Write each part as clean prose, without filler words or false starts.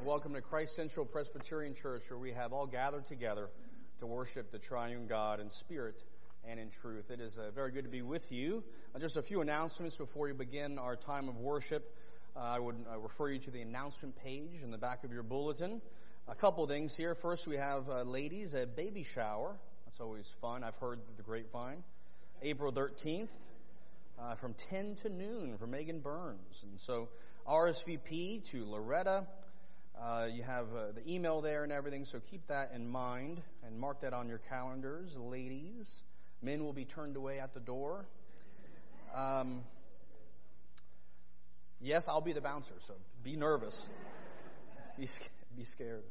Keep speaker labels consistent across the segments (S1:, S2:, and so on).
S1: Welcome to Christ Central Presbyterian Church, where we have all gathered together to worship the triune God in spirit and in truth. It is very good to be with you. Just a few announcements before we begin our time of worship. I would refer you to the announcement page in the back of your bulletin. A couple things here. First, we have ladies, a baby shower. That's always fun. I've heard the grapevine. April 13th, from 10 to noon for Megan Burns. And so RSVP to Loretta. You have the email there and everything, so keep that in mind and mark that on your calendars, ladies. Men will be turned away at the door. Yes, I'll be the bouncer, so be nervous. Be scared.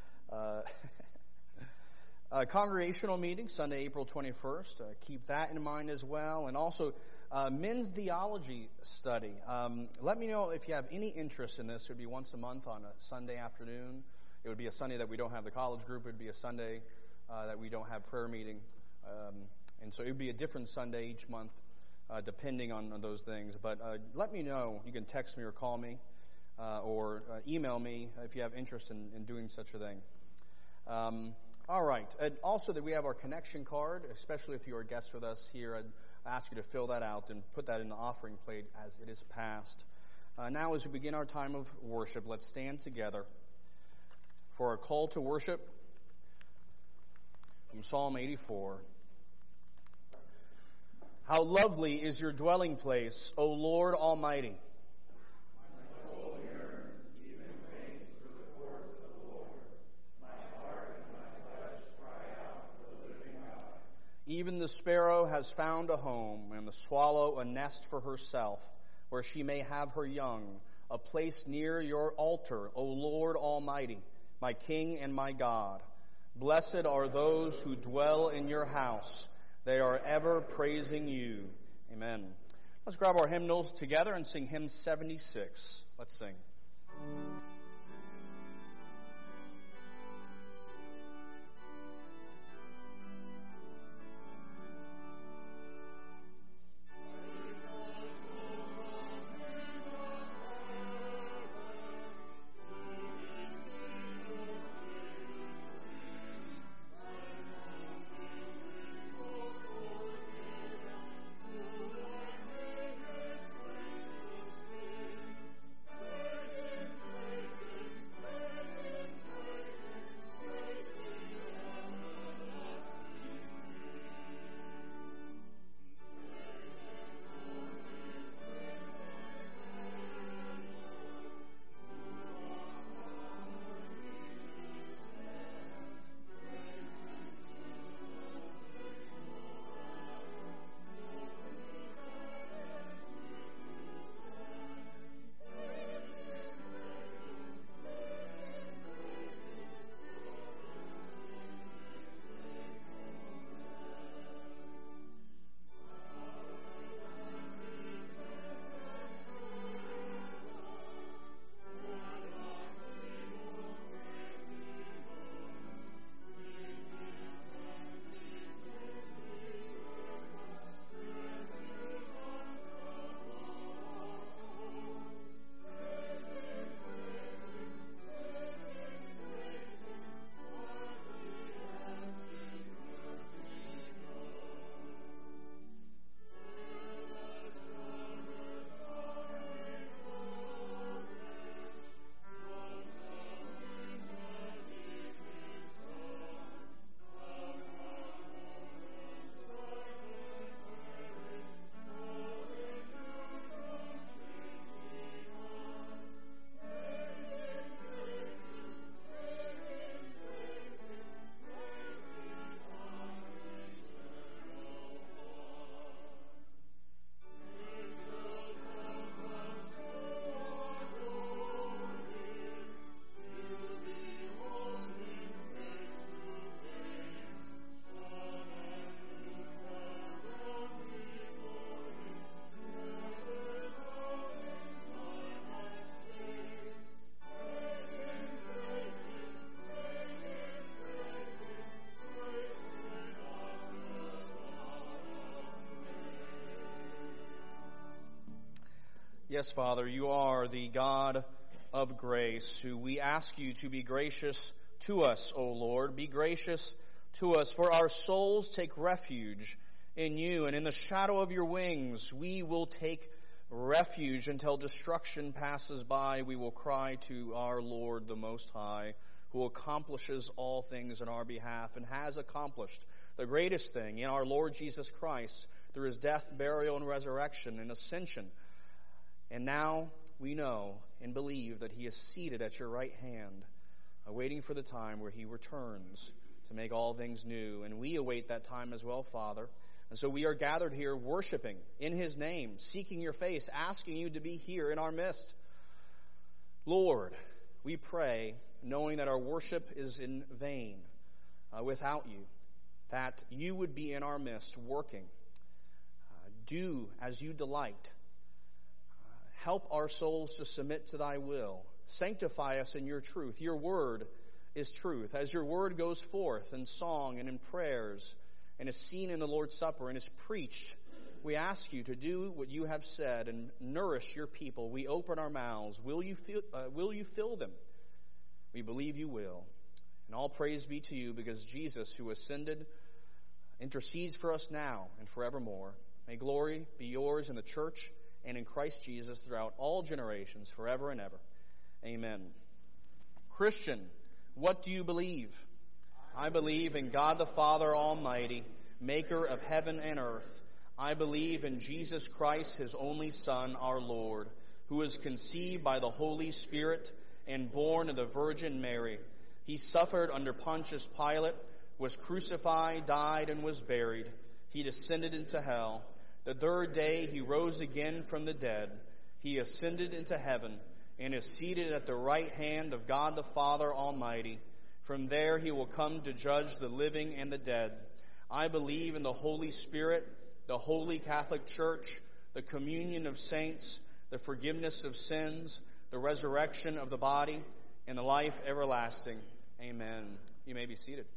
S1: Congregational meeting, Sunday, April 21st. Keep that in mind as well. And also, men's theology study. Let me know if you have any interest in this. It would be once a month on a Sunday afternoon. It would be a Sunday that we don't have the college group. It would be a Sunday that we don't have prayer meeting. And so it would be a different Sunday each month, depending on those things. But let me know. You can text me or call me or email me if you have interest in doing such a thing. All right. Also, that we have our connection card, especially if you're a guest with us here. I ask you to fill that out and put that in the offering plate as it is passed. Now, as we begin our time of worship, let's stand together for our call to worship from Psalm 84. How lovely is your dwelling place, O Lord Almighty! Even the sparrow has found a home, and the swallow a nest for herself, where she may have her young, a place near your altar, O Lord Almighty, my King and my God. Blessed are those who dwell in your house. They are ever praising you. Amen. Let's grab our hymnals together and sing hymn 76. Let's sing. Yes, Father, you are the God of grace, who we ask you to be gracious to us, O Lord. Be gracious to us, for our souls take refuge in you, and in the shadow of your wings we will take refuge until destruction passes by. We will cry to our Lord the Most High, who accomplishes all things in our behalf and has accomplished the greatest thing in our Lord Jesus Christ through his death, burial, and resurrection and ascension. And now we know and believe that he is seated at your right hand, awaiting for the time where he returns to make all things new. And we await that time as well, Father. And so we are gathered here worshiping in his name, seeking your face, asking you to be here in our midst. Lord, we pray, knowing that our worship is in vain without you, that you would be in our midst working. Do as you delight. Help our souls to submit to thy will. Sanctify us in your truth. Your word is truth. As your word goes forth in song and in prayers and is seen in the Lord's Supper and is preached, we ask you to do what you have said and nourish your people. We open our mouths. Will you fill them? We believe you will. And all praise be to you, because Jesus, who ascended, intercedes for us now and forevermore. May glory be yours in the church and in Christ Jesus throughout all generations, forever and ever. Amen. Christian, what do you believe? I believe in God the Father Almighty, maker of heaven and earth. I believe in Jesus Christ, his only Son, our Lord, who was conceived by the Holy Spirit and born of the Virgin Mary. He suffered under Pontius Pilate, was crucified, died, and was buried. He descended into hell. The third day he rose again from the dead. He ascended into heaven and is seated at the right hand of God the Father Almighty. From there he will come to judge the living and the dead. I believe in the Holy Spirit, the Holy Catholic Church, the communion of saints, the forgiveness of sins, the resurrection of the body, and the life everlasting. Amen. You may be seated.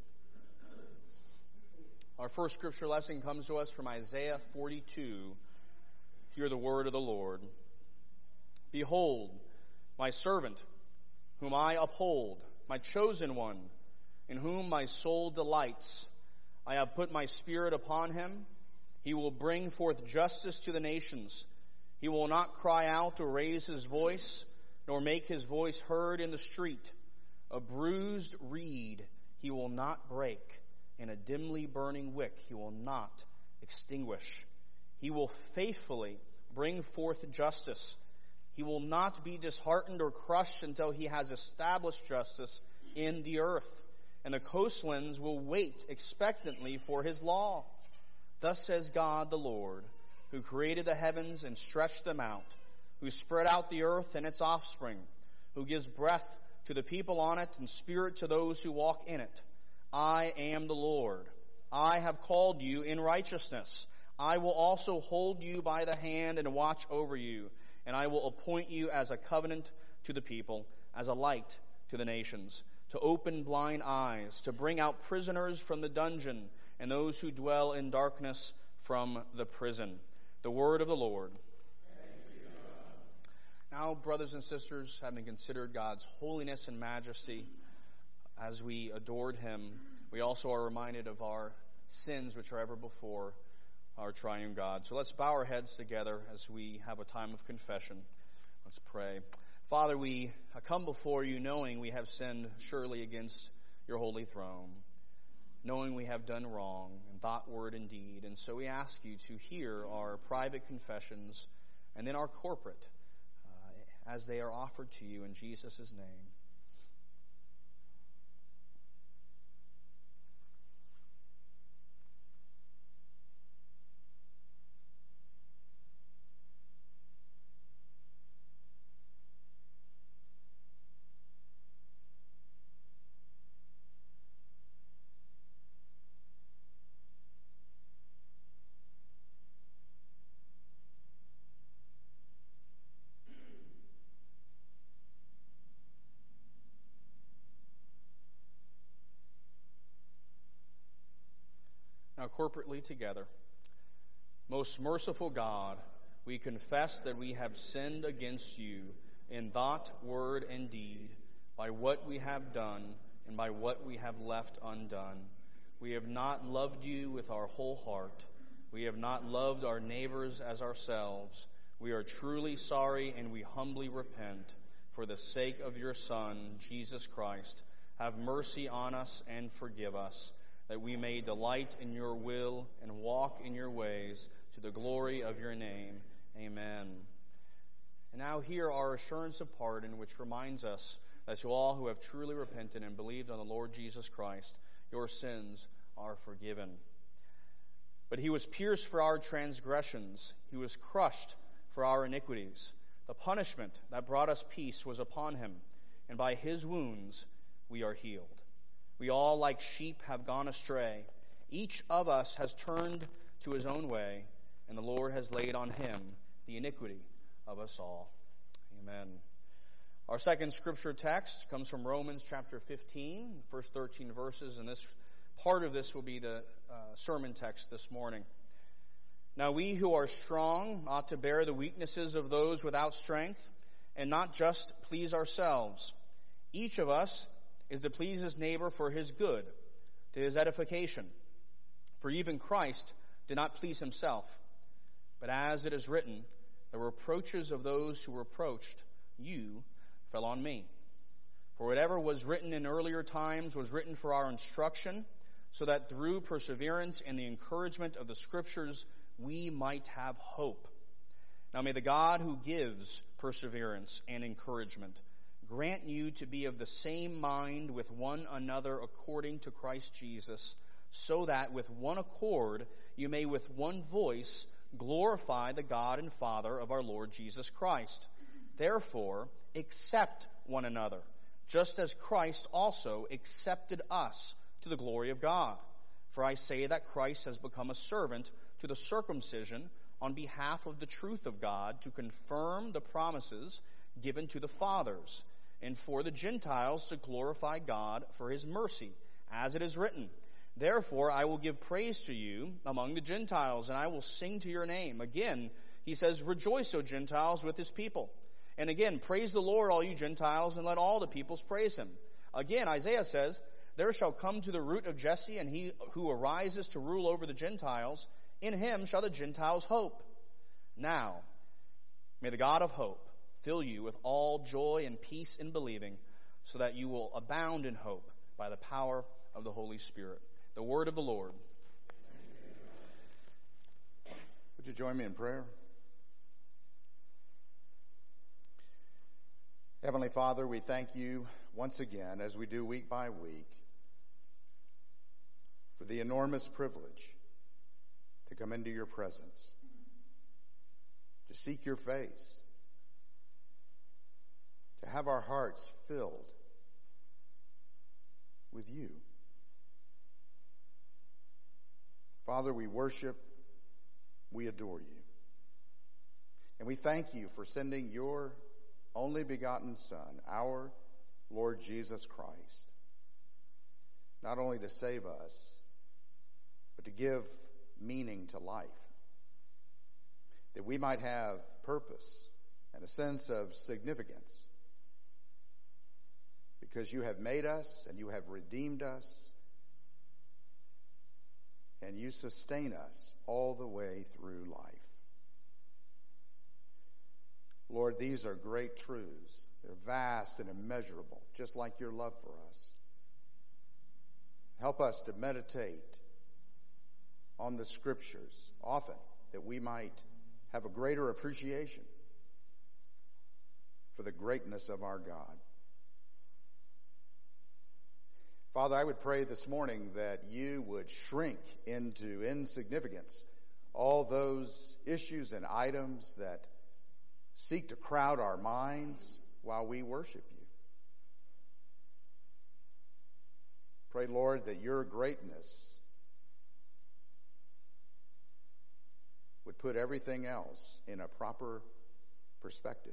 S1: Our first scripture lesson comes to us from Isaiah 42. Hear the word of the Lord. Behold, my servant, whom I uphold, my chosen one, in whom my soul delights. I have put my spirit upon him. He will bring forth justice to the nations. He will not cry out or raise his voice, nor make his voice heard in the street. A bruised reed he will not break, and a dimly burning wick he will not extinguish. He will faithfully bring forth justice. He will not be disheartened or crushed until he has established justice in the earth. And the coastlands will wait expectantly for his law. Thus says God the Lord, who created the heavens and stretched them out, who spread out the earth and its offspring, who gives breath to the people on it and spirit to those who walk in it. I am the Lord. I have called you in righteousness. I will also hold you by the hand and watch over you, and I will appoint you as a covenant to the people, as a light to the nations, to open blind eyes, to bring out prisoners from the dungeon, and those who dwell in darkness from the prison. The word of the Lord. Now, brothers and sisters, having considered God's holiness and majesty as we adored him, we also are reminded of our sins which are ever before our triune God. So let's bow our heads together as we have a time of confession. Let's pray. Father, we come before you knowing we have sinned surely against your holy throne, knowing we have done wrong in thought, word, and deed. And so we ask you to hear our private confessions and then our corporate as they are offered to you in Jesus' name. Now corporately together. Most merciful God, we confess that we have sinned against you in thought, word, and deed, by what we have done and by what we have left undone. We have not loved you with our whole heart. We have not loved our neighbors as ourselves. We are truly sorry and we humbly repent. For the sake of your Son, Jesus Christ, have mercy on us and forgive us, that we may delight in your will and walk in your ways to the glory of your name. Amen. And now hear our assurance of pardon, which reminds us that to all who have truly repented and believed on the Lord Jesus Christ, your sins are forgiven. But he was pierced for our transgressions. He was crushed for our iniquities. The punishment that brought us peace was upon him, and by his wounds we are healed. We all, like sheep, have gone astray. Each of us has turned to his own way, and the Lord has laid on him the iniquity of us all. Amen. Our second scripture text comes from Romans chapter 15, first 13 verses, and this part of this will be the sermon text this morning. Now we who are strong ought to bear the weaknesses of those without strength, and not just please ourselves. Each of us is to please his neighbor for his good, to his edification. For even Christ did not please himself, but as it is written, the reproaches of those who reproached you fell on me. For whatever was written in earlier times was written for our instruction, so that through perseverance and the encouragement of the Scriptures we might have hope. Now may the God who gives perseverance and encouragement grant you to be of the same mind with one another according to Christ Jesus, so that with one accord you may with one voice glorify the God and Father of our Lord Jesus Christ. Therefore, accept one another, just as Christ also accepted us to the glory of God. For I say that Christ has become a servant to the circumcision on behalf of the truth of God, to confirm the promises given to the fathers, and for the Gentiles to glorify God for his mercy, as it is written, therefore I will give praise to you among the Gentiles, and I will sing to your name. Again, he says, rejoice, O Gentiles, with his people. And again, praise the Lord, all you Gentiles, and let all the peoples praise him. Again, Isaiah says, there shall come to the root of Jesse, and he who arises to rule over the Gentiles, in him shall the Gentiles hope. Now, may the God of hope fill you with all joy and peace in believing, so that you will abound in hope by the power of the Holy Spirit. The word of the Lord.
S2: Would you join me in prayer? Heavenly Father, we thank you once again, as we do week by week, for the enormous privilege to come into your presence, to seek your face, to have our hearts filled with you. Father, we worship, we adore you. And we thank you for sending your only begotten Son, our Lord Jesus Christ, not only to save us, but to give meaning to life, that we might have purpose and a sense of significance, because you have made us and you have redeemed us and you sustain us all the way through life. Lord, these are great truths. They're vast and immeasurable, just like your love for us. Help us to meditate on the Scriptures often, that we might have a greater appreciation for the greatness of our God. Father, I would pray this morning that you would shrink into insignificance all those issues and items that seek to crowd our minds while we worship you. Pray, Lord, that your greatness would put everything else in a proper perspective.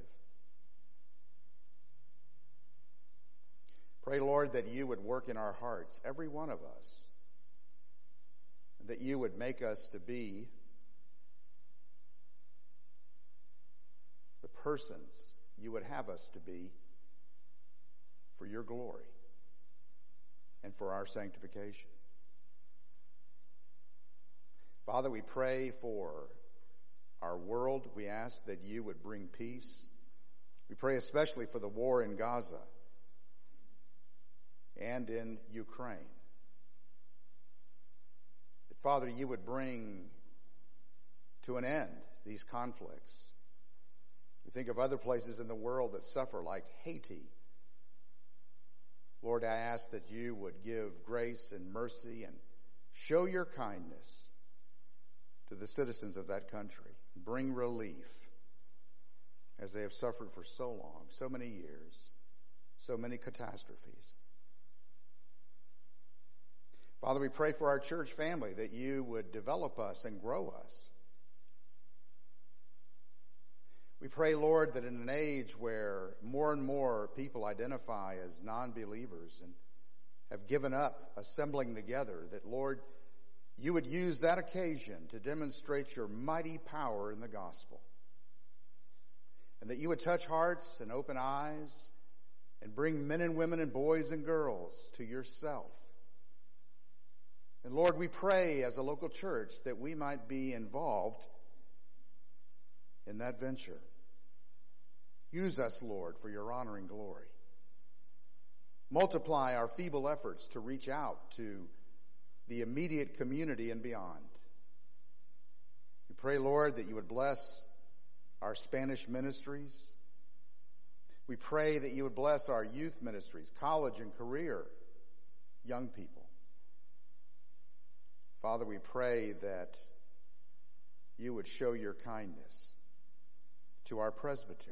S2: Pray, Lord, that you would work in our hearts, every one of us, that you would make us to be the persons you would have us to be for your glory and for our sanctification. Father, we pray for our world. We ask that you would bring peace. We pray especially for the war in Gaza and in Ukraine. That, Father, you would bring to an end these conflicts. We think of other places in the world that suffer, like Haiti. Lord, I ask that you would give grace and mercy and show your kindness to the citizens of that country. Bring relief as they have suffered for so long, so many years, so many catastrophes. Father, we pray for our church family that you would develop us and grow us. We pray, Lord, that in an age where more and more people identify as non-believers and have given up assembling together, that, Lord, you would use that occasion to demonstrate your mighty power in the gospel. And that you would touch hearts and open eyes and bring men and women and boys and girls to yourself. And Lord, we pray as a local church that we might be involved in that venture. Use us, Lord, for your honor and glory. Multiply our feeble efforts to reach out to the immediate community and beyond. We pray, Lord, that you would bless our Spanish ministries. We pray that you would bless our youth ministries, college and career young people. Father, we pray that you would show your kindness to our presbytery.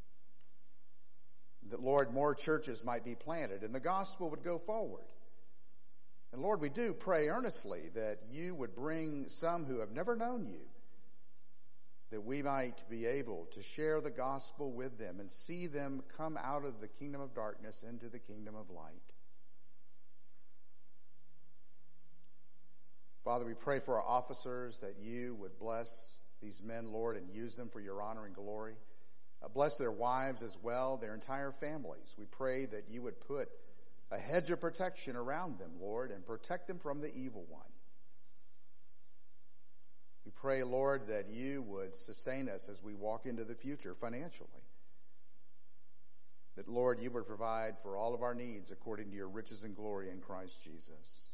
S2: That, Lord, more churches might be planted and the gospel would go forward. And Lord, we do pray earnestly that you would bring some who have never known you, that we might be able to share the gospel with them and see them come out of the kingdom of darkness into the kingdom of light. Father, we pray for our officers that you would bless these men, Lord, and use them for your honor and glory. Bless their wives as well, their entire families. We pray that you would put a hedge of protection around them, Lord, and protect them from the evil one. We pray, Lord, that you would sustain us as we walk into the future financially. That, Lord, you would provide for all of our needs according to your riches and glory in Christ Jesus.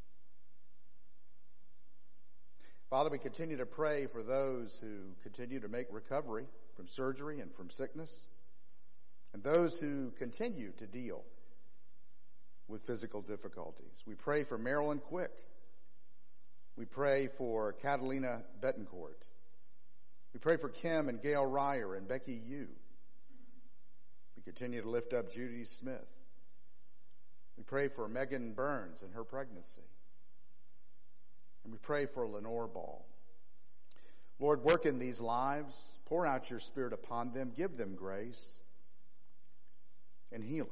S2: Father, we continue to pray for those who continue to make recovery from surgery and from sickness, and those who continue to deal with physical difficulties. We pray for Marilyn Quick. We pray for Catalina Betancourt. We pray for Kim and Gail Ryer and Becky Yu. We continue to lift up Judy Smith. We pray for Megan Burns and her pregnancy. And we pray for Lenore Ball. Lord, work in these lives. Pour out your Spirit upon them. Give them grace and healing.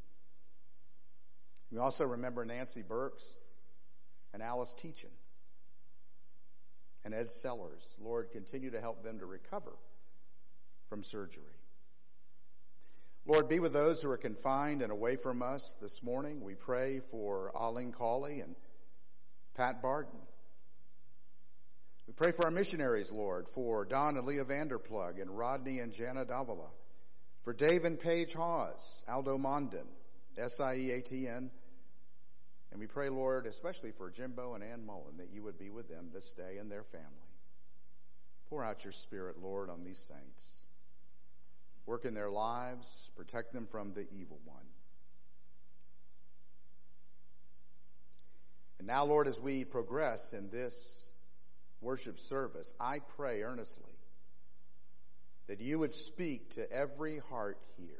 S2: We also remember Nancy Burks and Alice Teachin and Ed Sellers. Lord, continue to help them to recover from surgery. Lord, be with those who are confined and away from us this morning. We pray for Arlene Cawley and Pat Barden. We pray for our missionaries, Lord, for Don and Leah Vanderplug and Rodney and Jana Davila, for Dave and Paige Hawes, Aldo Mondin, SIEATN, and we pray, Lord, especially for Jimbo and Ann Mullen, that you would be with them this day and their family. Pour out your Spirit, Lord, on these saints. Work in their lives, protect them from the evil one. And now, Lord, as we progress in this worship service, I pray earnestly that you would speak to every heart here.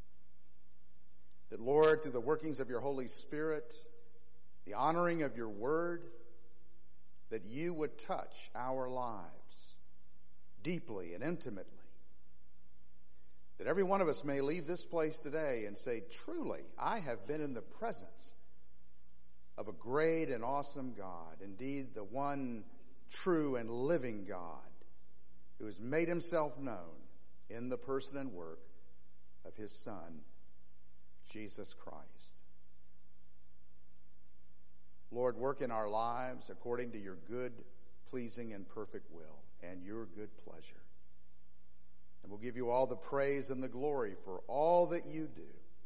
S2: That, Lord, through the workings of your Holy Spirit, the honoring of your word, that you would touch our lives deeply and intimately. That every one of us may leave this place today and say, truly, I have been in the presence of a great and awesome God, indeed the one true and living God who has made himself known in the person and work of his Son, Jesus Christ. Lord, work in our lives according to your good, pleasing, and perfect will and your good pleasure. And we'll give you all the praise and the glory for all that you do.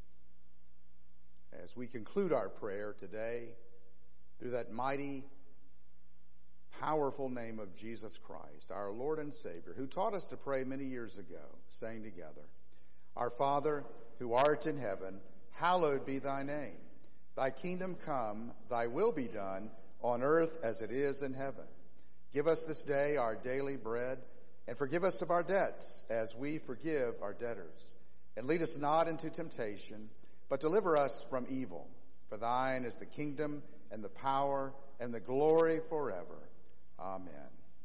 S2: As we conclude our prayer today, through that mighty, powerful name of Jesus Christ, our Lord and Savior, who taught us to pray many years ago, saying together, Our Father, who art in heaven, hallowed be thy name. Thy kingdom come, thy will be done, on earth as it is in heaven. Give us this day our daily bread, and forgive us of our debts, as we forgive our debtors. And lead us not into temptation, but deliver us from evil. For thine is the kingdom, and the power, and the glory forever. Amen.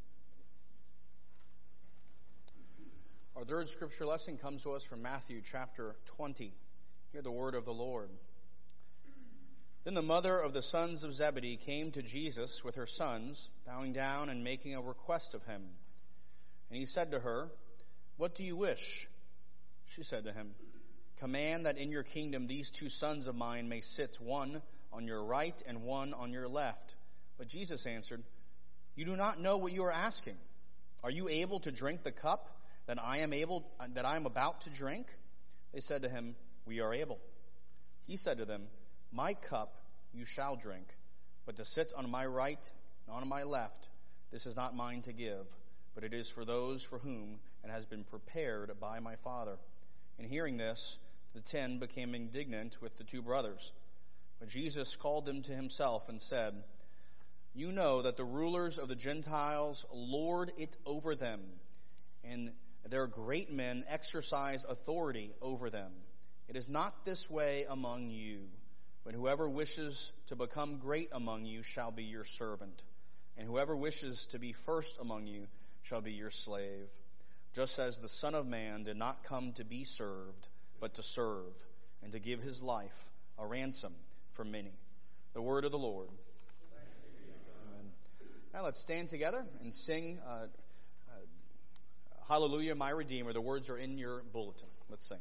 S1: Our third scripture lesson comes to us from Matthew chapter 20. Hear the word of the Lord. Then the mother of the sons of Zebedee came to Jesus with her sons, bowing down and making a request of him. And he said to her, What do you wish? She said to him, Command that in your kingdom these two sons of mine may sit, one on your right and one on your left. But Jesus answered, You do not know what you are asking. Are you able to drink the cup that I am about to drink? They said to him, We are able. He said to them, My cup you shall drink, but to sit on my right and on my left, this is not mine to give, but it is for those for whom it has been prepared by my Father. And hearing this, the 10 became indignant with the two brothers. But Jesus called them to himself and said, You know that the rulers of the Gentiles lord it over them, and their great men exercise authority over them. It is not this way among you, but whoever wishes to become great among you shall be your servant, and whoever wishes to be first among you shall be your slave. Just as the Son of Man did not come to be served, but to serve, and to give his life a ransom for many. The word of the Lord. Amen. Now let's stand together and sing Hallelujah, my Redeemer. The words are in your bulletin. Let's sing.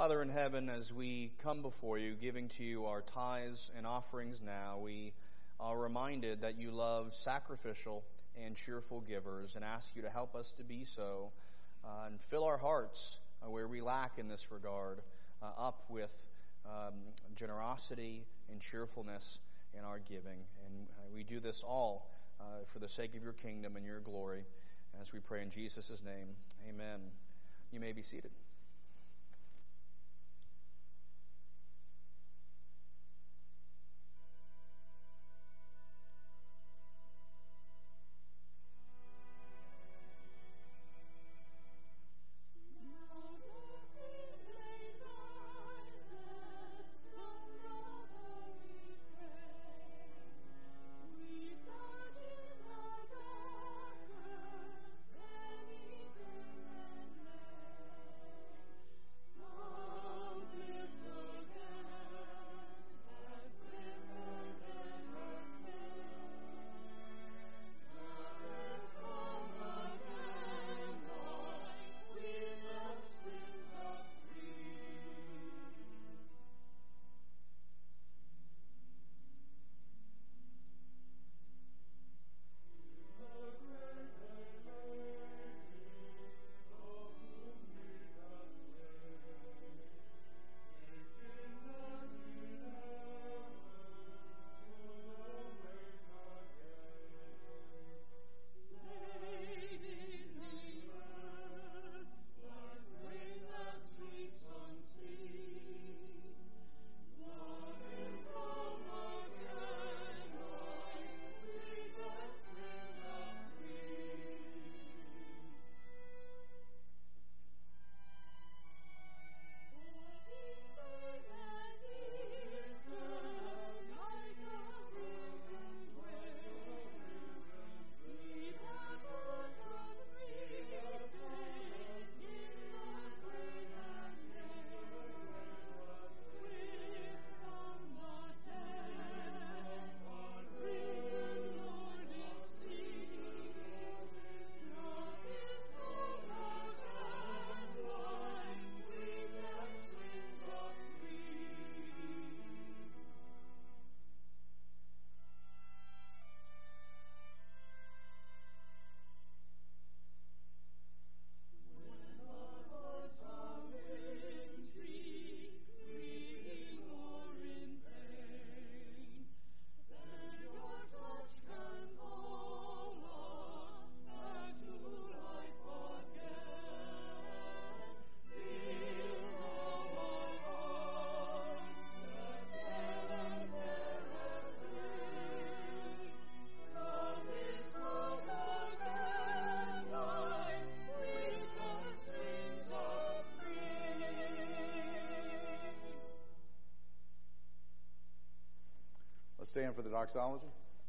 S1: Father in heaven, as we come before you, giving to you our tithes and offerings now, we are reminded that you love sacrificial and cheerful givers, and ask you to help us to be so, and fill our hearts where we lack in this regard up with generosity and cheerfulness in our giving. And we do this all for the sake of your kingdom and your glory. As we pray in Jesus' name, amen. You may be seated.
S2: Stand for the doxology.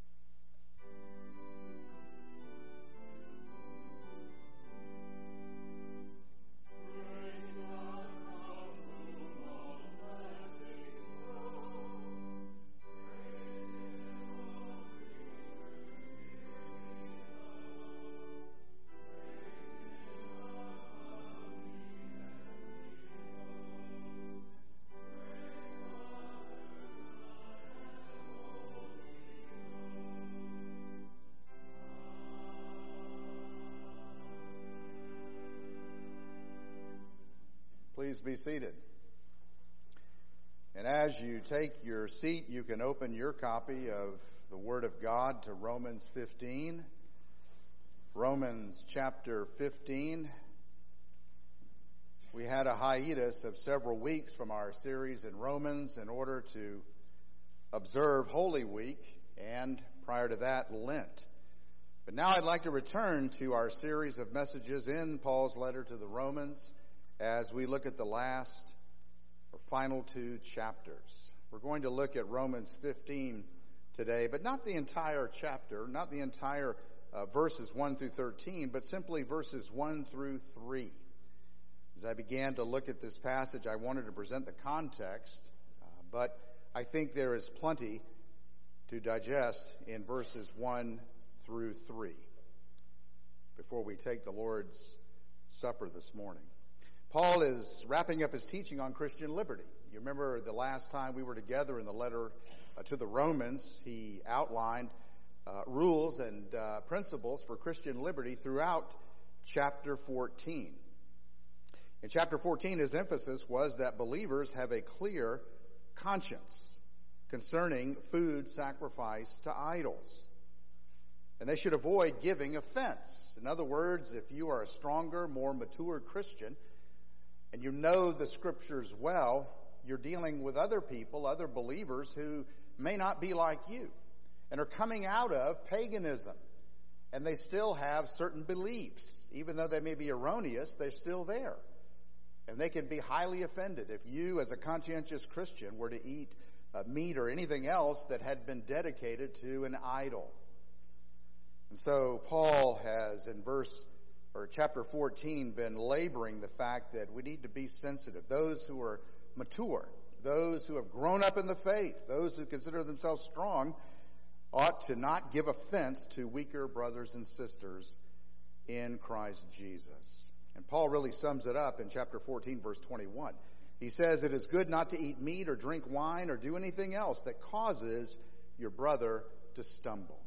S2: Please be seated. And as you take your seat, you can open your copy of the Word of God to Romans 15. Romans chapter 15. We had a hiatus of several weeks from our series in Romans in order to observe Holy Week and, prior to that, Lent. But now I'd like to return to our series of messages in Paul's letter to the Romans as we look at the last or final two chapters. We're going to look at Romans 15 today, but not the entire chapter, not the entire verses 1 through 13, but simply verses 1 through 3. As I began to look at this passage, I wanted to present the context, but I think there is plenty to digest in verses 1 through 3 before we take the Lord's Supper this morning. Paul is wrapping up his teaching on Christian liberty. You remember the last time we were together in the letter to the Romans, he outlined rules and principles for Christian liberty throughout chapter 14. In chapter 14, his emphasis was that believers have a clear conscience concerning food sacrificed to idols. And they should avoid giving offense. In other words, if you are a stronger, more mature Christian, and you know the Scriptures well, you're dealing with other people, other believers who may not be like you and are coming out of paganism. And they still have certain beliefs. Even though they may be erroneous, they're still there. And they can be highly offended if you, as a conscientious Christian, were to eat meat or anything else that had been dedicated to an idol. And so Paul has, in chapter 14, been laboring the fact that we need to be sensitive. Those who are mature, those who have grown up in the faith, those who consider themselves strong, ought to not give offense to weaker brothers and sisters in Christ Jesus. And Paul really sums it up in chapter 14, verse 21. He says, "It is good not to eat meat or drink wine or do anything else that causes your brother to stumble."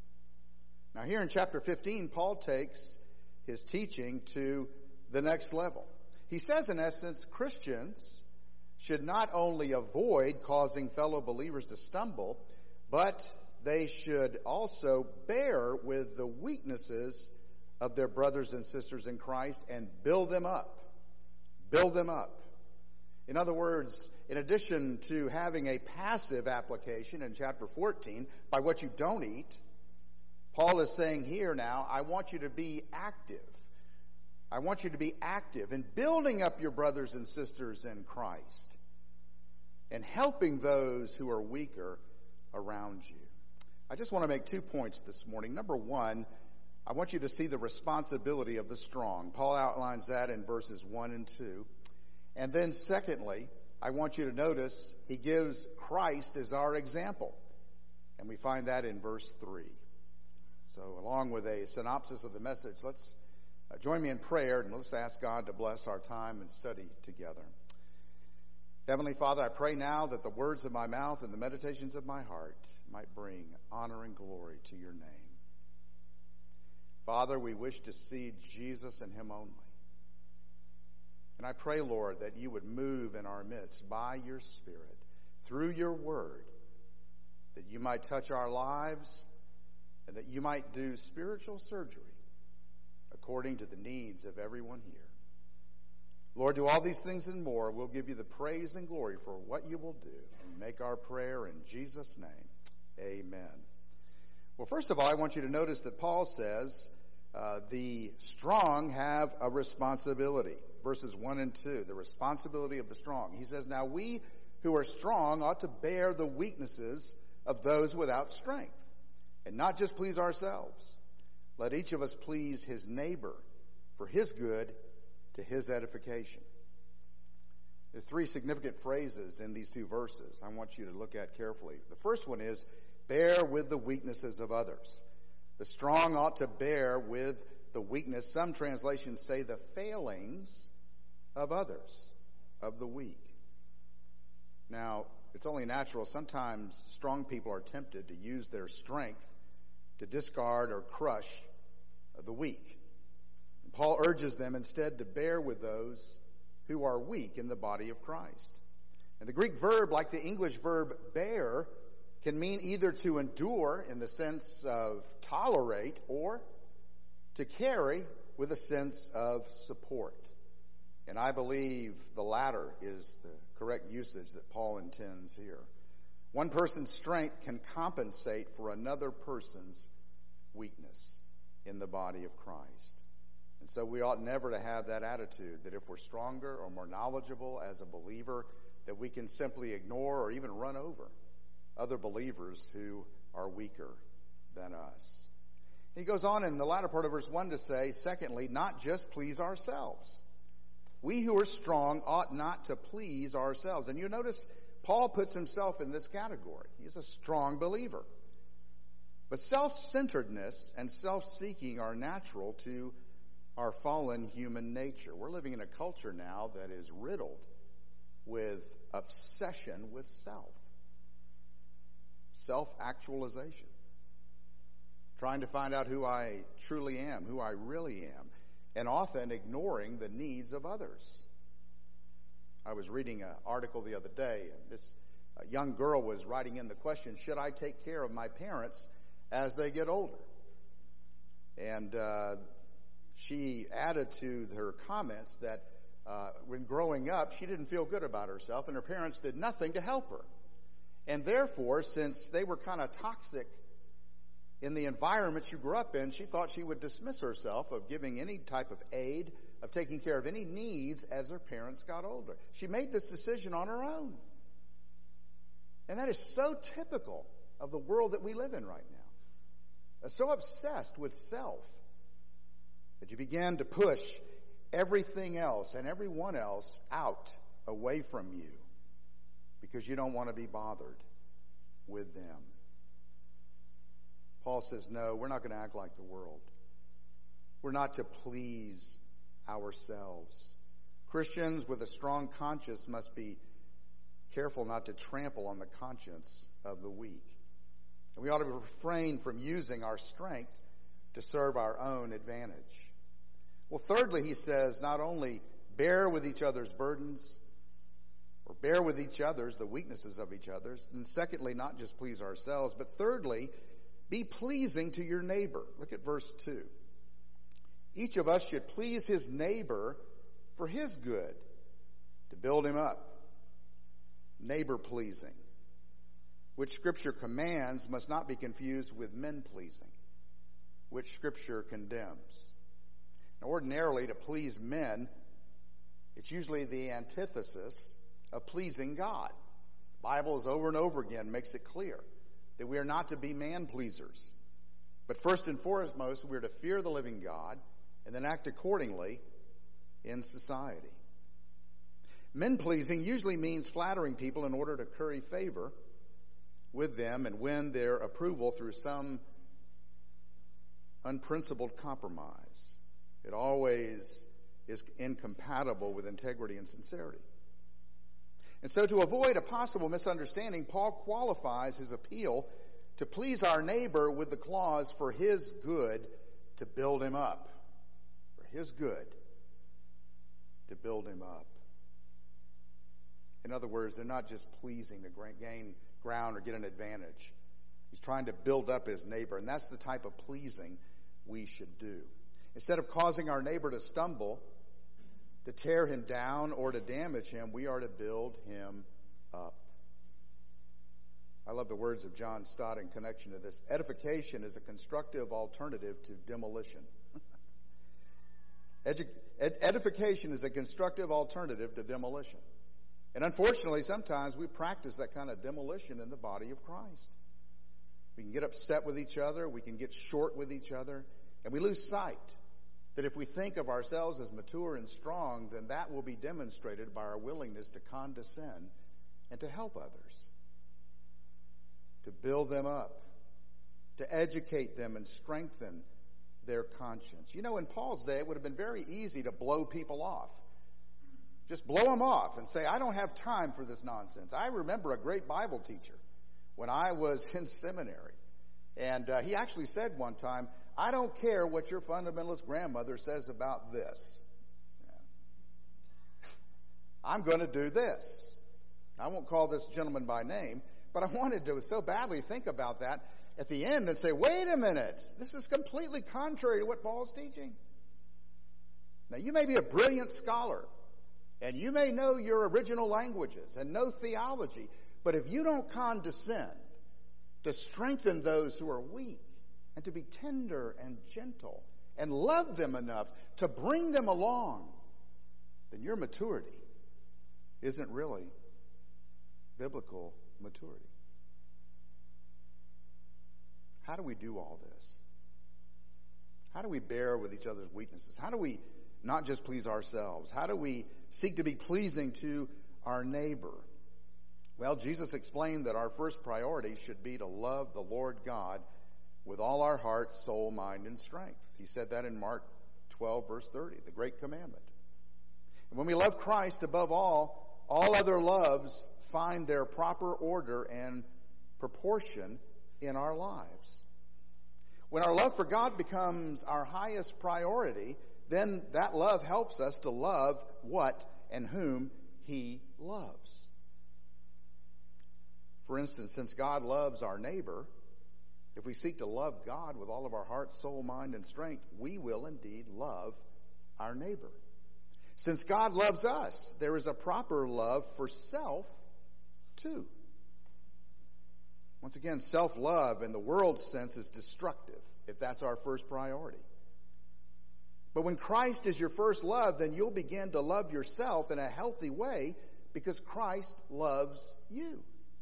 S2: Now here in chapter 15, Paul takes his teaching to the next level. He says, in essence, Christians should not only avoid causing fellow believers to stumble, but they should also bear with the weaknesses of their brothers and sisters in Christ and build them up. Build them up. In other words, in addition to having a passive application in chapter 14 by what you don't eat, Paul is saying here now, I want you to be active. I want you to be active in building up your brothers and sisters in Christ and helping those who are weaker around you. I just want to make 2 points this morning. Number one, I want you to see the responsibility of the strong. Paul outlines that in verses 1 and 2. And then secondly, I want you to notice he gives Christ as our example. And we find that in verse 3. So along with a synopsis of the message, let's join me in prayer and let's ask God to bless our time and study together. Heavenly Father, I pray now that the words of my mouth and the meditations of my heart might bring honor and glory to your name. Father, we wish to see Jesus and him only. And I pray, Lord, that you would move in our midst by your Spirit, through your word, that you might touch our lives and that you might do spiritual surgery according to the needs of everyone here. Lord, do all these things and more. We'll give you the praise and glory for what you will do. And make our prayer in Jesus' name. Amen. Well, first of all, I want you to notice that Paul says the strong have a responsibility. Verses 1 and 2, the responsibility of the strong. He says, now we who are strong ought to bear the weaknesses of those without strength and not just please ourselves. Let each of us please his neighbor for his good to his edification. There are 3 significant phrases in these 2 verses I want you to look at carefully. The first one is, bear with the weaknesses of others. The strong ought to bear with the weakness. Some translations say the failings of others, of the weak. Now, it's only natural. Sometimes strong people are tempted to use their strength to discard or crush the weak. And Paul urges them instead to bear with those who are weak in the body of Christ. And the Greek verb, like the English verb bear, can mean either to endure in the sense of tolerate or to carry with a sense of support. And I believe the latter is the correct usage that Paul intends here. One person's strength can compensate for another person's weakness in the body of Christ. And so we ought never to have that attitude that if we're stronger or more knowledgeable as a believer, that we can simply ignore or even run over other believers who are weaker than us. He goes on in the latter part of verse 1 to say, secondly, not just please ourselves. We who are strong ought not to please ourselves. And you notice Paul puts himself in this category. He's a strong believer. But self-centeredness and self-seeking are natural to our fallen human nature. We're living in a culture now that is riddled with obsession with self. Self-actualization. Trying to find out who I truly am, who I really am, and often ignoring the needs of others. I was reading an article the other day, and this young girl was writing in the question, should I take care of my parents as they get older? And she added to her comments that when growing up, she didn't feel good about herself, and her parents did nothing to help her. And therefore, since they were kind of toxic in the environment she grew up in, she thought she would dismiss herself of giving any type of aid, of taking care of any needs as her parents got older. She made this decision on her own. And that is so typical of the world that we live in right now. So obsessed with self that you begin to push everything else and everyone else out, away from you, because you don't want to be bothered with them. Paul says, no, we're not going to act like the world. We're not to please ourselves. Christians with a strong conscience must be careful not to trample on the conscience of the weak. And we ought to refrain from using our strength to serve our own advantage. Well, thirdly, he says, not only bear with each other's burdens, or bear with each other's, the weaknesses of each other's, and secondly, not just please ourselves, but thirdly, be pleasing to your neighbor. Look at verse 2. Each of us should please his neighbor for his good, to build him up. Neighbor pleasing, which Scripture commands, must not be confused with men pleasing, which Scripture condemns. Now, ordinarily, to please men, it's usually the antithesis of pleasing God. The Bible is over and over again makes it clear that we are not to be man-pleasers. But first and foremost, we are to fear the living God and then act accordingly in society. Men-pleasing usually means flattering people in order to curry favor with them and win their approval through some unprincipled compromise. It always is incompatible with integrity and sincerity. And so to avoid a possible misunderstanding, Paul qualifies his appeal to please our neighbor with the clause, for his good, to build him up. For his good, to build him up. In other words, they're not just pleasing to gain ground or get an advantage. He's trying to build up his neighbor, and that's the type of pleasing we should do. Instead of causing our neighbor to stumble, to tear him down, or to damage him, we are to build him up. I love the words of John Stott in connection to this. Edification is a constructive alternative to demolition. Edification is a constructive alternative to demolition. And unfortunately, sometimes we practice that kind of demolition in the body of Christ. We can get upset with each other, we can get short with each other, and we lose sight that if we think of ourselves as mature and strong, then that will be demonstrated by our willingness to condescend and to help others, to build them up, to educate them and strengthen their conscience. You know, in Paul's day, it would have been very easy to blow people off. Just blow them off and say, I don't have time for this nonsense. I remember a great Bible teacher when I was in seminary. And he actually said one time, I don't care what your fundamentalist grandmother says about this. I'm going to do this. I won't call this gentleman by name, but I wanted to so badly think about that at the end and say, wait a minute, this is completely contrary to what Paul's teaching. Now, you may be a brilliant scholar, and you may know your original languages and know theology, but if you don't condescend to strengthen those who are weak, and to be tender and gentle and love them enough to bring them along, then your maturity isn't really biblical maturity. How do we do all this? How do we bear with each other's weaknesses? How do we not just please ourselves? How do we seek to be pleasing to our neighbor? Well, Jesus explained that our first priority should be to love the Lord God with all our heart, soul, mind, and strength. He said that in Mark 12, verse 30, the great commandment. And when we love Christ above all other loves find their proper order and proportion in our lives. When our love for God becomes our highest priority, then that love helps us to love what and whom He loves. For instance, since God loves our neighbor, if we seek to love God with all of our heart, soul, mind, and strength, we will indeed love our neighbor. Since God loves us, there is a proper love for self, too. Once again, self-love in the world's sense is destructive, if that's our first priority. But when Christ is your first love, then you'll begin to love yourself in a healthy way because Christ loves you.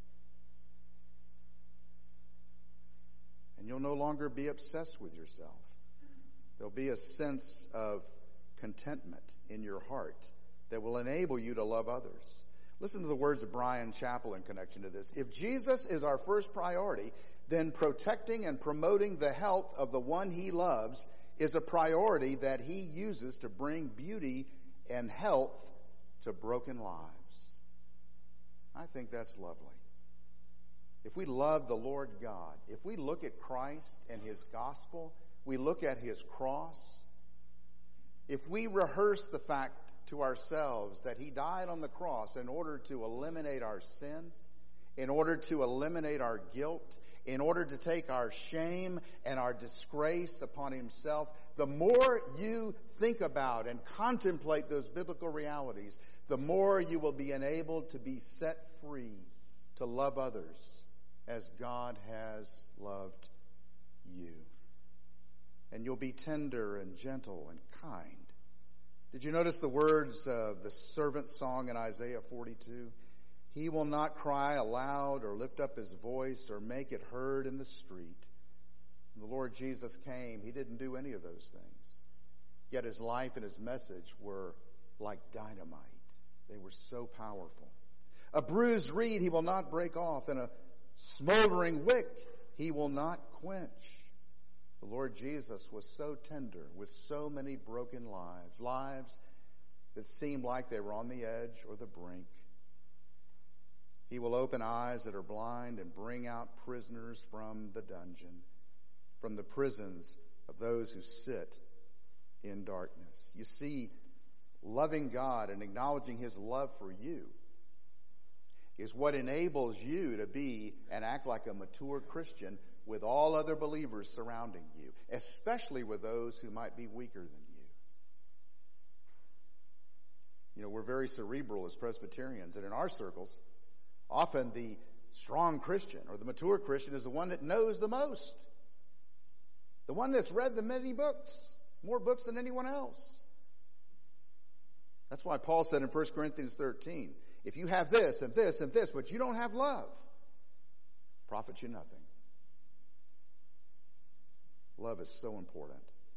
S2: And you'll no longer be obsessed with yourself. There'll be a sense of contentment in your heart that will enable you to love others. Listen to the words of Brian Chappell in connection to this. If Jesus is our first priority, then protecting and promoting the health of the one He loves is a priority that He uses to bring beauty and health to broken lives. I think that's lovely. If we love the Lord God, if we look at Christ and His gospel, we look at His cross, if we rehearse the fact to ourselves that He died on the cross in order to eliminate our sin, in order to eliminate our guilt, in order to take our shame and our disgrace upon Himself, the more you think about and contemplate those biblical realities, the more you will be enabled to be set free to love others as God has loved you. And you'll be tender and gentle and kind. Did you notice the words of the servant song in Isaiah 42? He will not cry aloud or lift up His voice or make it heard in the street. When the Lord Jesus came, He didn't do any of those things. Yet His life and His message were like dynamite. They were so powerful. A bruised reed He will not break off, and a smoldering wick He will not quench. The Lord Jesus was so tender with so many broken lives that seemed like they were on the edge or the brink. He will open eyes that are blind and bring out prisoners from the dungeon, from the prisons of those who sit in darkness. You see, loving God and acknowledging His love for you is what enables you to be and act like a mature Christian with all other believers surrounding you, especially with those who might be weaker than you. You know, we're very cerebral as Presbyterians, and in our circles, often the strong Christian or the mature Christian is the one that knows the most, the one that's read the many books, more books than anyone else. That's why Paul said in 1 Corinthians 13, if you have this and this and this, but you don't have love, profit you nothing. Love is so important.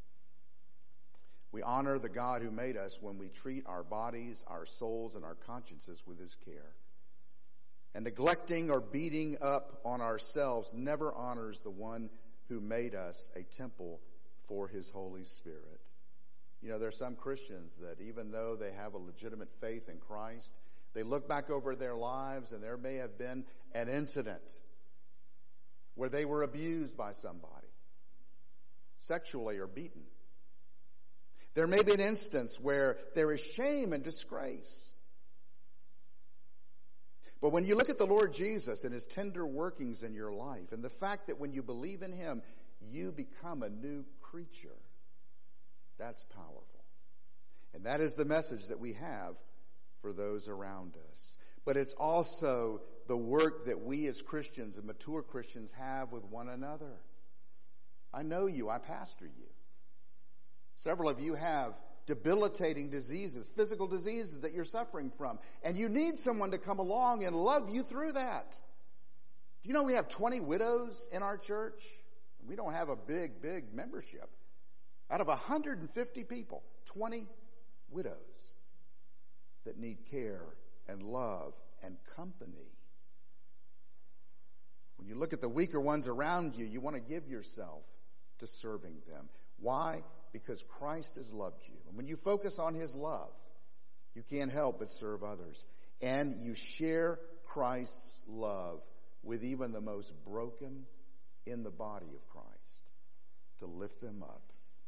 S2: We honor the God who made us when we treat our bodies, our souls, and our consciences with His care. And neglecting or beating up on ourselves never honors the one who made us a temple for His Holy Spirit. You know, there are some Christians that even though they have a legitimate faith in Christ, they look back over their lives and there may have been an incident where they were abused by somebody, sexually or beaten. There may be an instance where there is shame and disgrace. But when you look at the Lord Jesus and His tender workings in your life, and the fact that when you believe in Him, you become a new creature, that's powerful. And that is the message that we have for those around us. But it's also the work that we as Christians and mature Christians have with one another. I know you. I pastor you. Several of you have debilitating diseases, physical diseases that you're suffering from. And you need someone to come along and love you through that. Do you know we have 20 widows in our church? We don't have a big membership. Out of 150 people, 20 widows that need care and love and company. When you look at the weaker ones around you, you want to give yourself to serving them. Why? because Christ has loved you. And when you focus on his love, you can't help but serve others. And you share Christ's love with even the most broken in the body of Christ to lift them up.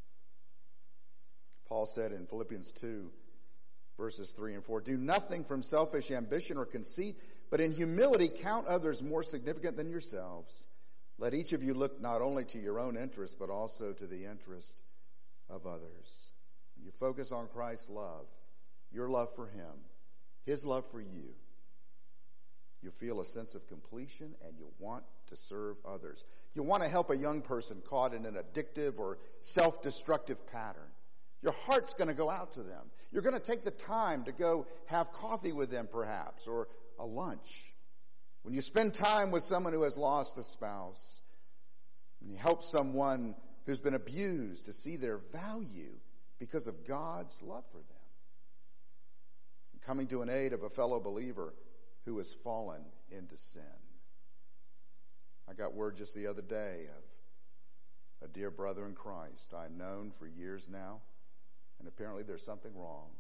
S2: Paul said in Philippians 2, verses 3 and 4, "Do nothing from selfish ambition or conceit, but in humility count others more significant than yourselves. Let each of you look not only to your own interest, but also to the interest of others." When you focus on Christ's love, your love for him, his love for you, you feel a sense of completion and you want to serve others. You want to help a young person caught in an addictive or self-destructive pattern. Your heart's going to go out to them. You're going to take the time to go have coffee with them perhaps, or a lunch. When you spend time with someone who has lost a spouse, when you help someone who's been abused to see their value because of God's love for them. Coming to an aid of a fellow believer who has fallen into sin. I got word just the other day of a dear brother in Christ I've known for years now, and apparently there's something wrong.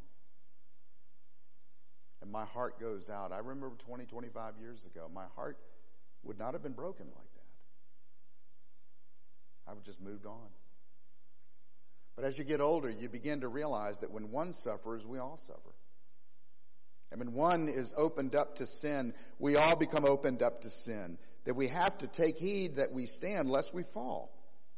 S2: And my heart goes out. I remember 20, 25 years ago, my heart would not have been broken like that. I would just moved on. But as you get older, you begin to realize that when one suffers, we all suffer. And when one is opened up to sin, we all become opened up to sin. That we have to take heed that we stand lest we fall.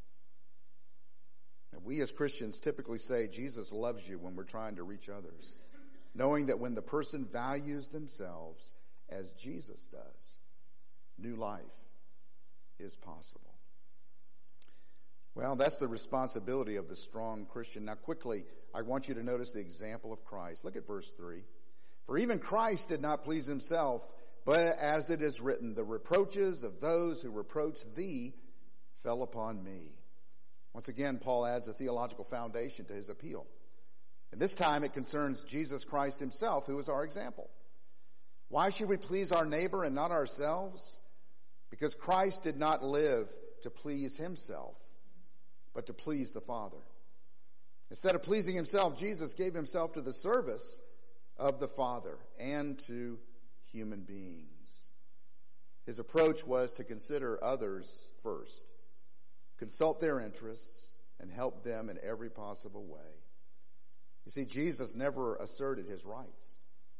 S2: And we as Christians typically say Jesus loves you when we're trying to reach others, knowing that when the person values themselves as Jesus does, new life is possible. Well, that's the responsibility of the strong Christian. Now quickly, I want you to notice the example of Christ. Look at verse 3. "For even Christ did not please himself, but as it is written, the reproaches of those who reproach thee fell upon me." Once again, Paul adds a theological foundation to his appeal. And this time it concerns Jesus Christ himself, who is our example. Why should we please our neighbor and not ourselves? Because Christ did not live to please himself, but to please the Father. Instead of pleasing himself, Jesus gave himself to the service of the Father and to human beings. His approach was to consider others first, consult their interests, and help them in every possible way. You see, Jesus never asserted his rights.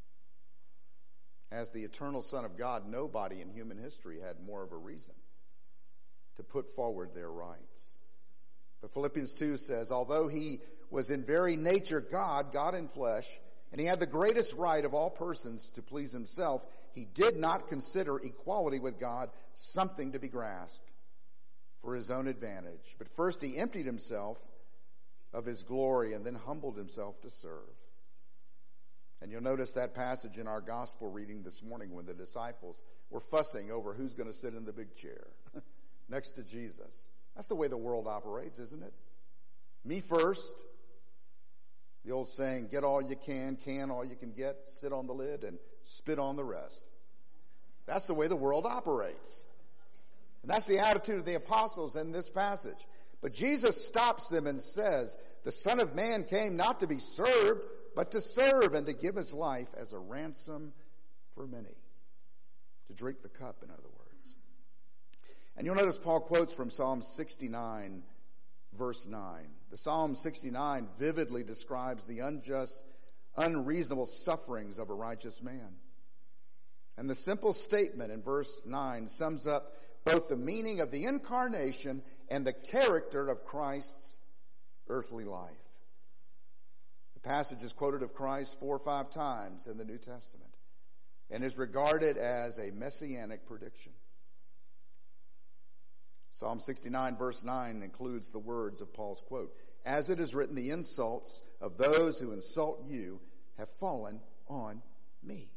S2: As the eternal Son of God, nobody in human history had more of a reason to put forward their rights. But Philippians 2 says, although he was in very nature God, God in flesh, and he had the greatest right of all persons to please himself, he did not consider equality with God something to be grasped for his own advantage. But first he emptied himself of his glory and then humbled himself to serve. And you'll notice that passage in our gospel reading this morning when the disciples were fussing over who's going to sit in the big chair next to Jesus. That's the way the world operates, isn't it? Me first. The old saying, get all you can all you can get, sit on the lid, and spit on the rest. That's the way the world operates. And that's the attitude of the apostles in this passage. But Jesus stops them and says, the Son of Man came not to be served, but to serve and to give his life as a ransom for many. To drink the cup, in other words. And you'll notice Paul quotes from Psalm 69, verse 9. The Psalm 69 vividly describes the unjust, unreasonable sufferings of a righteous man. And the simple statement in verse 9 sums up both the meaning of the incarnation and the character of Christ's earthly life. The passage is quoted of Christ 4 or 5 times in the New Testament and is regarded as a messianic prediction. Psalm 69 verse 9 includes the words of Paul's quote, as it is written, the insults of those who insult you have fallen on me.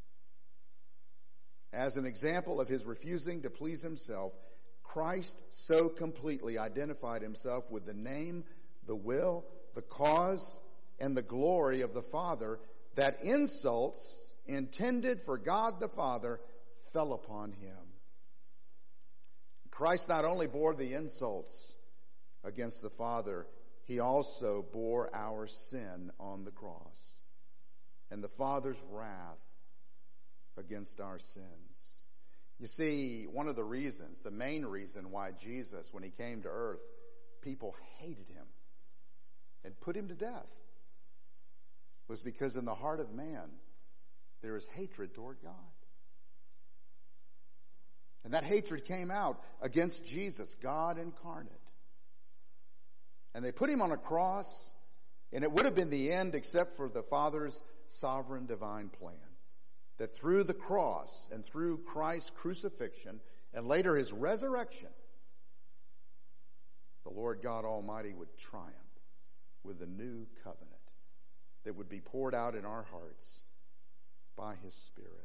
S2: As an example of his refusing to please himself, Christ so completely identified himself with the name, the will, the cause, and the glory of the Father that insults intended for God the Father fell upon him. Christ not only bore the insults against the Father, he also bore our sin on the cross and the Father's wrath against our sins. You see, one of the reasons, the main reason why Jesus, when he came to earth, people hated him and put him to death, was because in the heart of man, there is hatred toward God. And that hatred came out against Jesus, God incarnate. And they put him on a cross, and it would have been the end except for the Father's sovereign divine plan. That through the cross and through Christ's crucifixion and later his resurrection, the Lord God Almighty would triumph with a new covenant that would be poured out in our hearts by his Spirit.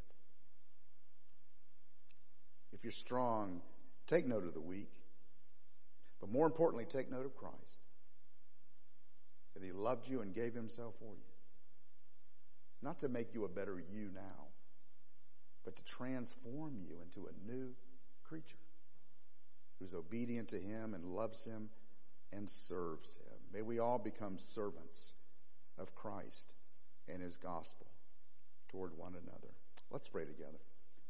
S2: If you're strong, take note of the weak. But more importantly, take note of Christ. That he loved you and gave himself for you. Not to make you a better you now, but to transform you into a new creature who's obedient to him and loves him and serves him. May we all become servants of Christ and his gospel toward one another. Let's pray together.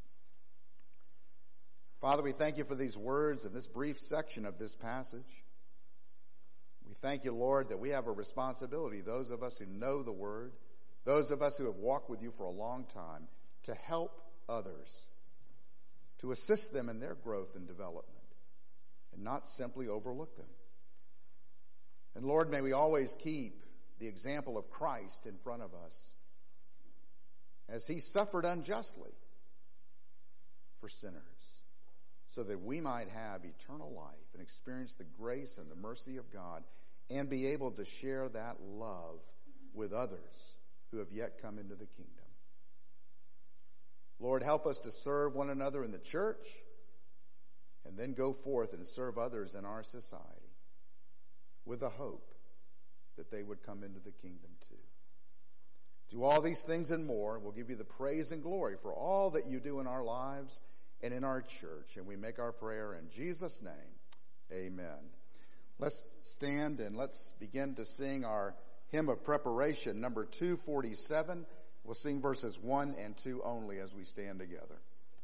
S2: Father, we thank you for these words and this brief section of this passage. We thank you, Lord, that we have a responsibility, those of us who know the word, those of us who have walked with you for a long time, to help others, to assist them in their growth and development, and not simply overlook them. And Lord, may we always keep the example of Christ in front of us as he suffered unjustly for sinners, so that we might have eternal life and experience the grace and the mercy of God and be able to share that love with others who have yet come into the kingdom. Lord, help us to serve one another in the church and then go forth and serve others in our society with the hope that they would come into the kingdom too. Do all these things and more. We'll give you the praise and glory for all that you do in our lives and in our church. And we make our prayer in Jesus' name. Amen. Let's stand and let's begin to sing our hymn of preparation, number 247. We'll sing verses 1 and 2 only as we stand together.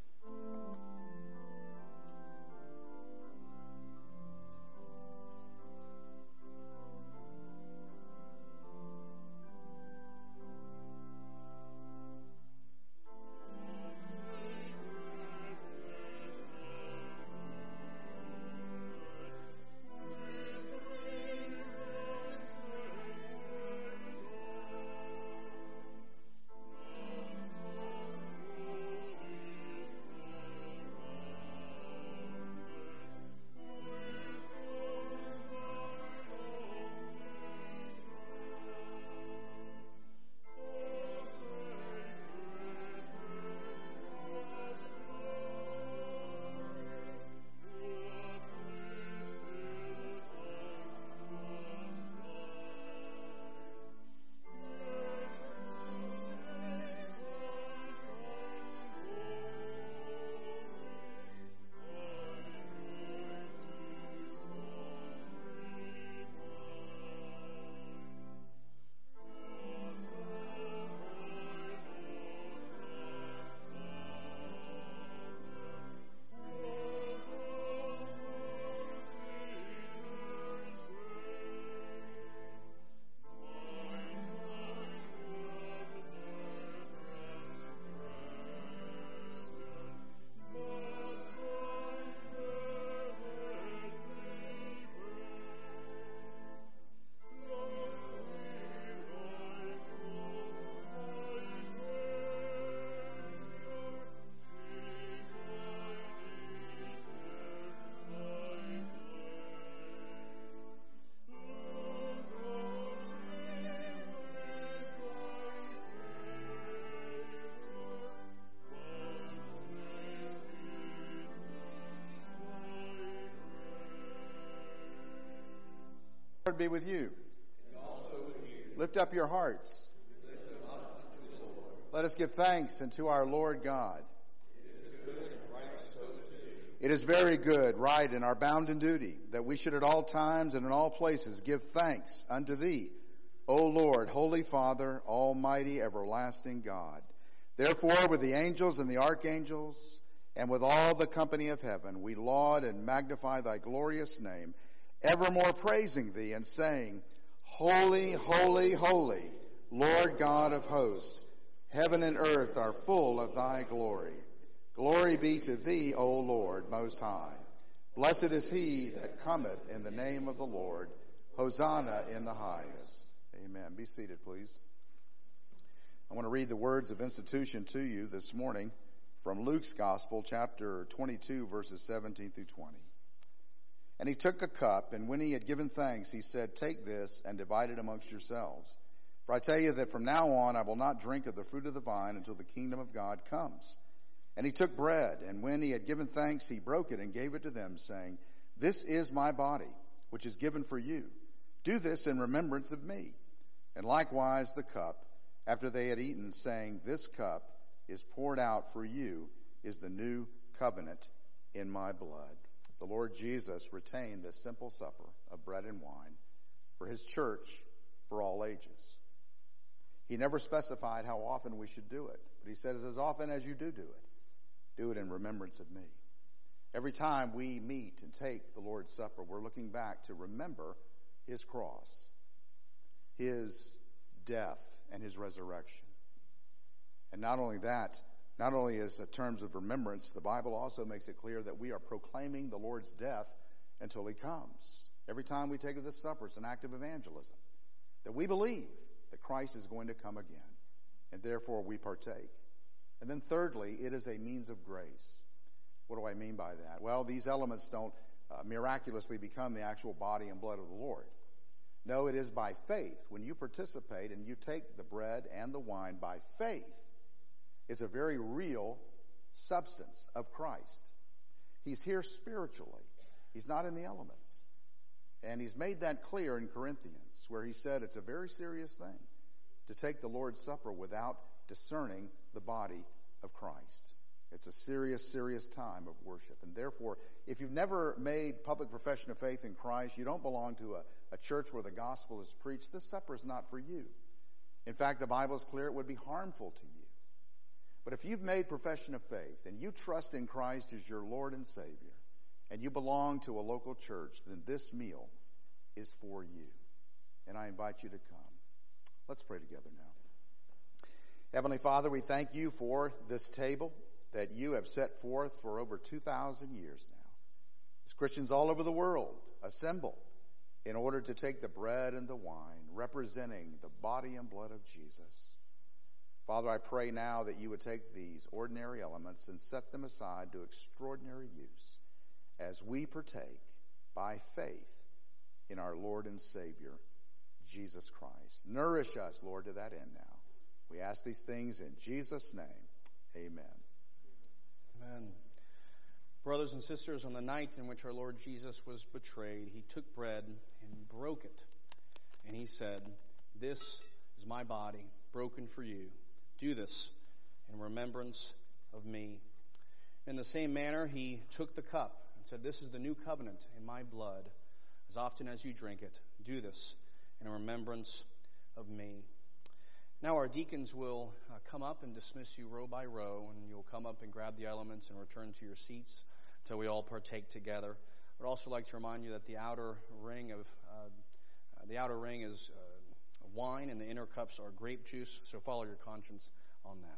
S2: Lord be with you.
S3: And also with you.
S2: Lift up your hearts.
S3: Lift them up unto the Lord.
S2: Let us give thanks unto our Lord God.
S3: It is good and right so to do.
S2: It is very good, right, and our bounden duty, that we should at all times and in all places give thanks unto thee, O Lord, Holy Father, Almighty, everlasting God. Therefore, with the angels and the archangels, and with all the company of heaven, we laud and magnify thy glorious name, evermore praising thee and saying, Holy, holy, holy, Lord God of hosts, heaven and earth are full of thy glory. Glory be to thee, O Lord, most high. Blessed is he that cometh in the name of the Lord. Hosanna in the highest. Amen. Be seated, please. I want to read the words of institution to you this morning from Luke's Gospel, chapter 22, verses 17 through 20. And he took a cup, and when he had given thanks, he said, Take this and divide it amongst yourselves. For I tell you that from now on I will not drink of the fruit of the vine until the kingdom of God comes. And he took bread, and when he had given thanks, he broke it and gave it to them, saying, This is my body, which is given for you. Do this in remembrance of me. And likewise the cup, after they had eaten, saying, This cup is poured out for you, is the new covenant in my blood. The Lord Jesus retained this simple supper of bread and wine for his church for all ages. He never specified how often we should do it, but he says, as often as you do it, do it in remembrance of me. Every time we meet and take the Lord's Supper, we're looking back to remember his cross, his death, and his resurrection. And not only that, not only is it terms of remembrance, the Bible also makes it clear that we are proclaiming the Lord's death until he comes. Every time we take this supper, it's an act of evangelism, that we believe that Christ is going to come again, and therefore we partake. And then thirdly, it is a means of grace. What do I mean by that? Well, these elements don't miraculously become the actual body and blood of the Lord. No, it is by faith. When you participate and you take the bread and the wine by faith, it's a very real substance of Christ. He's here spiritually. He's not in the elements. And he's made that clear in Corinthians, where he said it's a very serious thing to take the Lord's Supper without discerning the body of Christ. It's a serious, serious time of worship. And therefore, if you've never made public profession of faith in Christ, you don't belong to a church where the gospel is preached, this supper is not for you. In fact, the Bible is clear it would be harmful to you. But if you've made profession of faith and you trust in Christ as your Lord and Savior, and you belong to a local church, then this meal is for you. And I invite you to come. Let's pray together now. Heavenly Father, we thank you for this table that you have set forth for over 2,000 years now. As Christians all over the world assemble in order to take the bread and the wine, representing the body and blood of Jesus. Father, I pray now that you would take these ordinary elements and set them aside to extraordinary use as we partake by faith in our Lord and Savior, Jesus Christ. Nourish us, Lord, to that end now. We ask these things in Jesus' name. Amen.
S1: Amen. Brothers and sisters, on the night in which our Lord Jesus was betrayed, he took bread and broke it. And he said, This is my body, broken for you. Do this in remembrance of me. In the same manner, he took the cup and said, This is the new covenant in my blood. As often as you drink it, do this in remembrance of me. Now our deacons will come up and dismiss you row by row, and you'll come up and grab the elements and return to your seats until we all partake together. I'd also like to remind you that the outer ring is wine, and the inner cups are grape juice. So follow your conscience on that.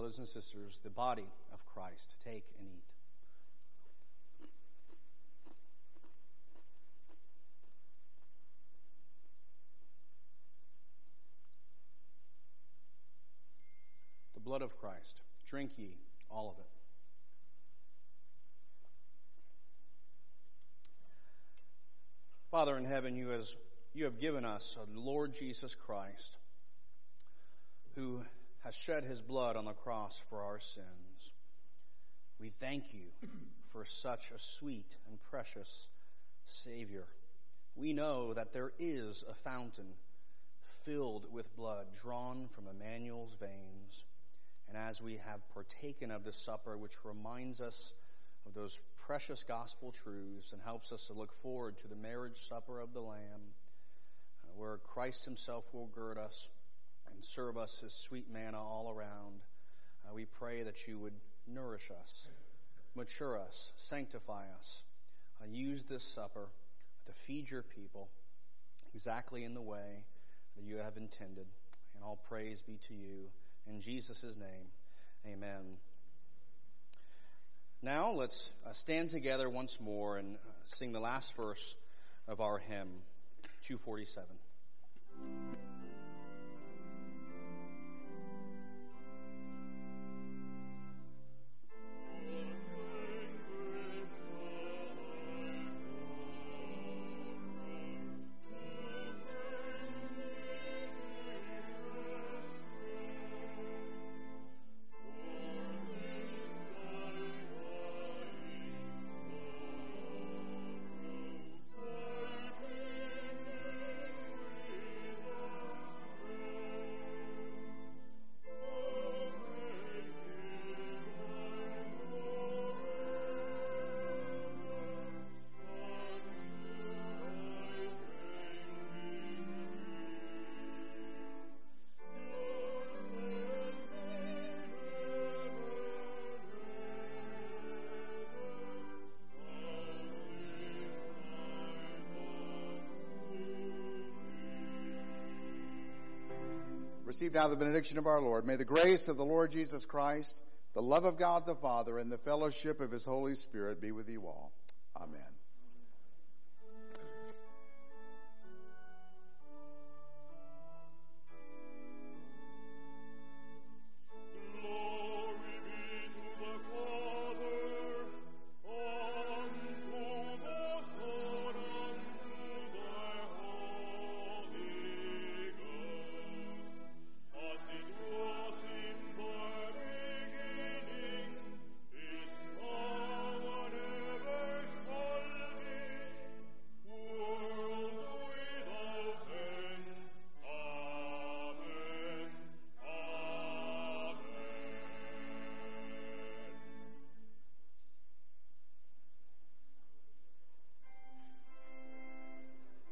S1: brothers and sisters, the body of Christ. Take and eat. The blood of Christ. Drink ye all of it. Father in heaven, you have given us a Lord Jesus Christ, who has shed his blood on the cross for our sins. We thank you for such a sweet and precious Savior. We know that there is a fountain filled with blood drawn from Emmanuel's veins. And as we have partaken of this supper, which reminds us of those precious gospel truths and helps us to look forward to the marriage supper of the Lamb, where Christ himself will gird us and serve us his sweet manna all around, we pray that you would nourish us, mature us, sanctify us. Use this supper to feed your people exactly in the way that you have intended. And all praise be to you. In Jesus' name, amen. Now let's stand together once more and sing the last verse of our hymn, 247.
S2: Receive now the benediction of our Lord. May the grace of the Lord Jesus Christ, the love of God the Father, and the fellowship of his Holy Spirit be with you all.